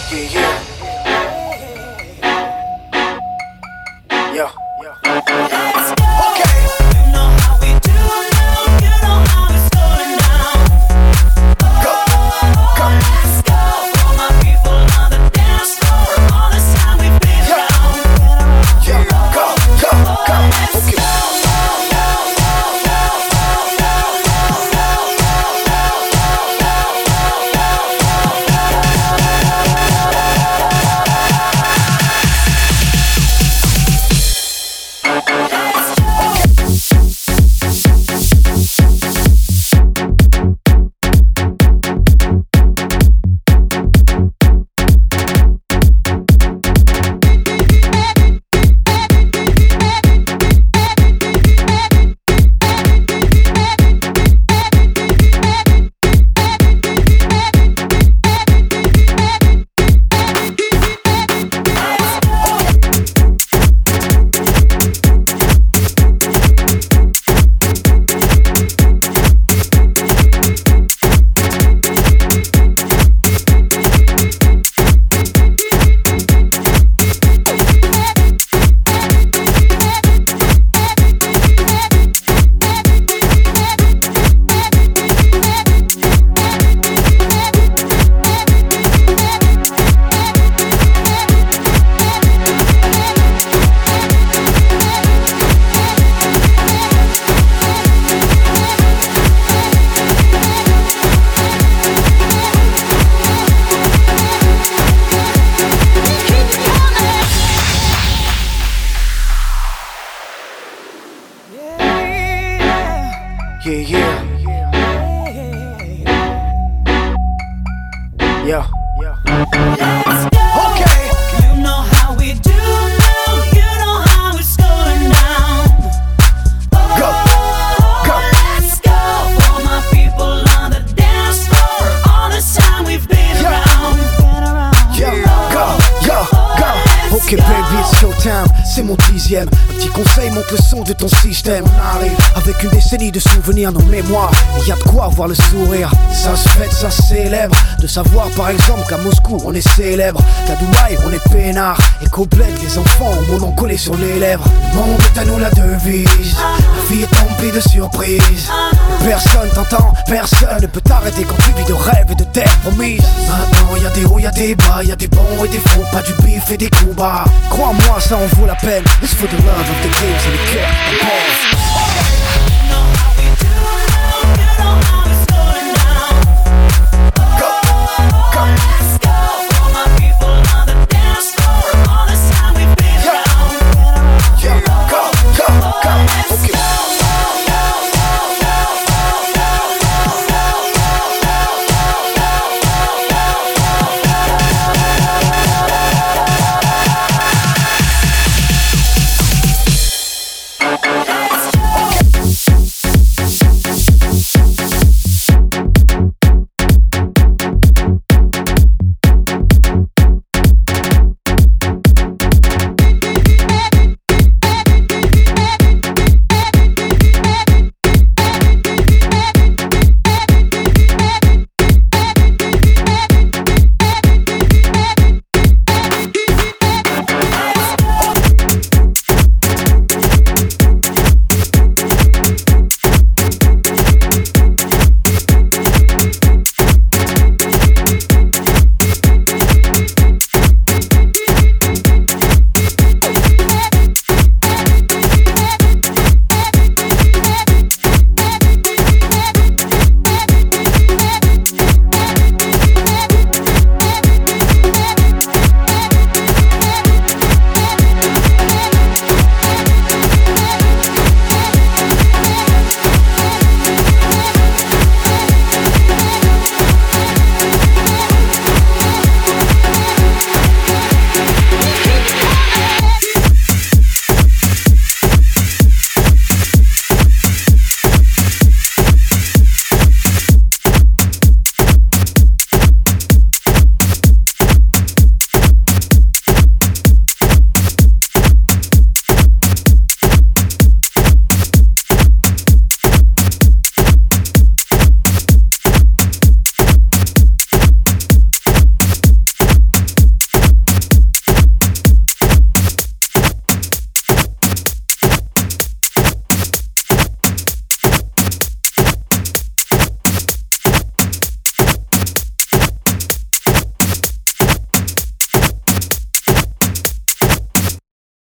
Yeah, yeah. Yeah. Let's go. Okay. You know how we do now. You know how it's going down. Go. Let's go. All my people on the dance floor. All this time we've been around. Yeah. Go. Let's Okay. go. Yeah, yeah. Yeah. Let's go. Okay. You know how we do now. You know how it's going down. Go. Let's go. All my people on the dance floor. All this time we've been around. Yeah. Go. Ok baby, it's showtime, c'est mon 10e. Un petit conseil, monte le son de ton système. On arrive avec une décennie de souvenirs, nos mémoires. Et y a de quoi avoir le sourire. Ça se fête, ça se célèbre. De savoir par exemple qu'à Moscou on est célèbre, qu'à Dubaï on est peinard, et qu'au bled les enfants ont mon nom collé sur les lèvres. Le monde est à nous la devise. La vie est remplie de surprises. Personne t'entend, personne ne peut t'arrêter quand tu vis de rêves et de terre promise. Maintenant y'a des hauts, y'a des bas, y'a des bons et des faux, pas du bif et des coups bas. Crois-moi, ça en vaut la peine. It's for the love of the games et le cœur. You know how we do now. You know how